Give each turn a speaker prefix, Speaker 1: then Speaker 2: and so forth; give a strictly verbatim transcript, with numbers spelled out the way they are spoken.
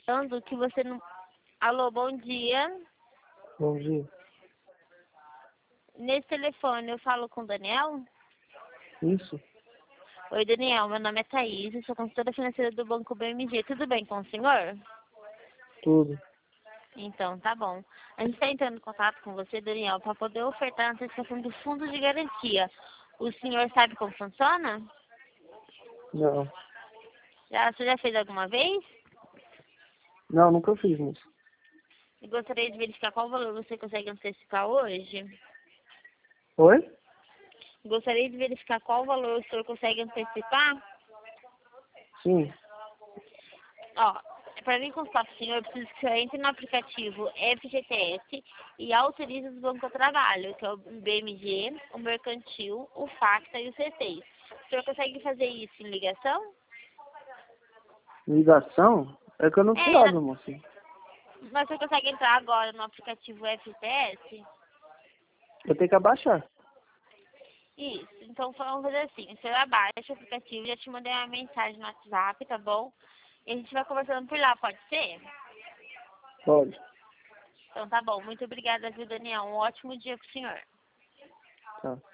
Speaker 1: falando que você não... Alô, bom dia.
Speaker 2: Bom dia.
Speaker 1: Nesse telefone eu falo com o Daniel?
Speaker 2: Isso?
Speaker 1: Oi, Daniel, meu nome é Thaís, eu sou consultora financeira do Banco B M G. Tudo bem com o senhor?
Speaker 2: Tudo.
Speaker 1: Então, tá bom. A gente está entrando em contato com você, Daniel, para poder ofertar a antecipação do fundo de garantia. O senhor sabe como funciona?
Speaker 2: Não.
Speaker 1: Já, você já fez alguma vez?
Speaker 2: Não, nunca fiz isso.
Speaker 1: E gostaria de verificar qual valor você consegue antecipar hoje?
Speaker 2: Oi?
Speaker 1: Gostaria de verificar qual valor o senhor consegue antecipar?
Speaker 2: Sim.
Speaker 1: Ó, para mim consultar para o senhor, eu preciso que o senhor entre no aplicativo F G T S e autorize os bancos ao trabalho, que é o B M G, o Mercantil, o Facta e o C seis. O senhor consegue fazer isso em ligação?
Speaker 2: Ligação? É que eu não sei
Speaker 1: É,
Speaker 2: lá,
Speaker 1: na-
Speaker 2: moço.
Speaker 1: mas o senhor consegue entrar agora no aplicativo F G T S?
Speaker 2: Eu tenho que abaixar.
Speaker 1: Isso, então vamos fazer assim, o senhor abaixa o aplicativo, já te mandei uma mensagem no WhatsApp, tá bom? E a gente vai conversando por lá, pode ser?
Speaker 2: Pode.
Speaker 1: Então tá bom, muito obrigada, viu, Daniel? Um ótimo dia pro senhor.
Speaker 2: Tá.